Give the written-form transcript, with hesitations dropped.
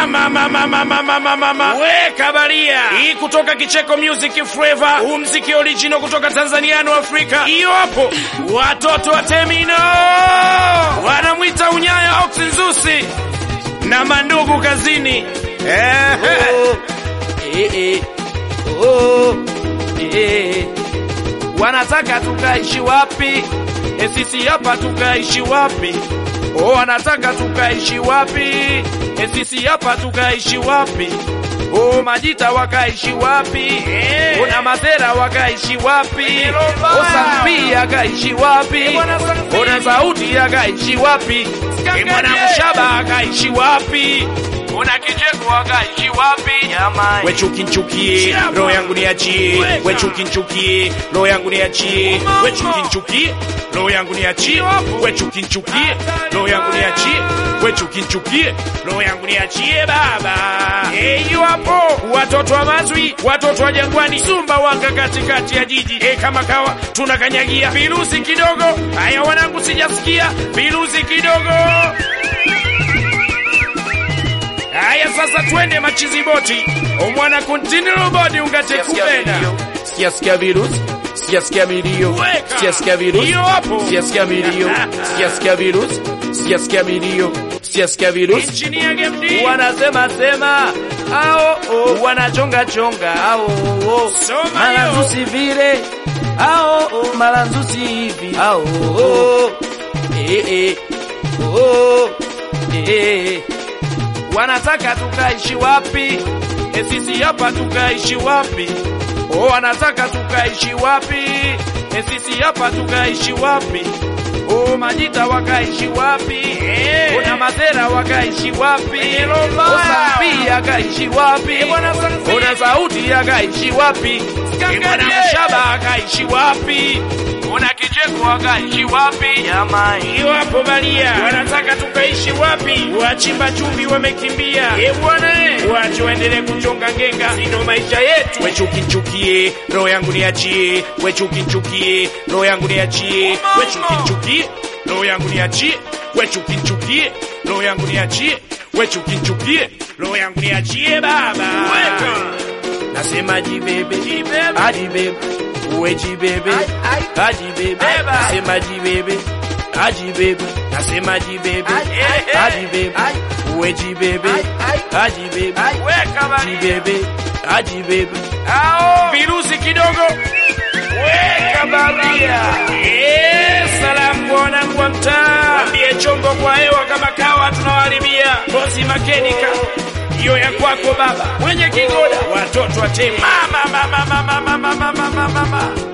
Mama. We kabaria. Hii kutoka Kicheko Music Flavor. Huu mziki original kutoka Tanzania na Afrika. Hiyo hapo. Watoto wa Temino. Wanamwita Unyaya Oxenzusi. Na mandugu kazini. Wanataka tukaishi wapi? Sisi hapa tukaishi wapi? Wanataka tukaishi wapi? Sisi hapa tukaishi wapi? Majita wakaishi wapi? Una Mazera wakaishi wapi? Sampi akaishi wapi? Una Sauti akaishi wapi? Mwana Mshaba akaishi wapi? Una Kicheko akaishi wapi? We chukinchukie, roho yangu niachie. We chukinchukie, roho yangu niachie. We chukinchukie, roho yangu niachie. We chukinchukie, roho yangu niachie. We chukinchukie, roho yangu niachie baba. Hiyo hapo, watoto wa Mazwi, watoto wa Jangwani, Sumba wanga katikati ya jiji. Kama kawa tunakanyagia virusi kidogo. Haya wanangu sijasikia virusi kidogo. Haya sasa twende machizi boti. Omwana continue body ungate kupenda. Sikia virus. Sikia milio. Sikia virus. Sikia milio. Sikia virus. Sikia milio. Sikia virus. Wanasema sema. Wanachonga chonga. Malanzusi vile. Malanzusi hivi. Wanataka tukaishi wapi? Sisi hapa tukaishi wapi? Wanataka tukaishi wapi? Sisi hapa tukaishi wapi? Majita wakaishi wapi? Una Mazera wakaishi wapi? Sampi akaishi wapi? Una Sauti akaishi wapi? Mwana Mshaba akaishi wapi? Una Kicheko akaishi wapi? Hiyo hapo balia. Wanataka tukaishi wapi? Wachimba chumbi wamekimbia. Bwana wache waendelee kuchonga ngenga. Sino maisha yetu. We chukinchukie, roho yangu niachie. We chukinchukie, roho yangu niachie. We chukinchukie, roho yangu niachie. We chukinchukie, roho yangu niachie. We chukinchukie, roho yangu niachie baba. Nasema jibebe, ajibebe. Uwe jibebe, ajibebe. Nasema jibebe, ajibebe. Nasema jibebe, ajibebe. Uwe jibebe, ajibebe. Jibebe, ajibebe. Virusi kidogo. Weka baria. Salamu kwa wanangu wa mtaa. Wambie chombo kwa hewa kama kawa tunawaribia. Bosi makenika. Hiyo ya kwako baba. Mwenye kigoda. Watoto wa Temino. Mama.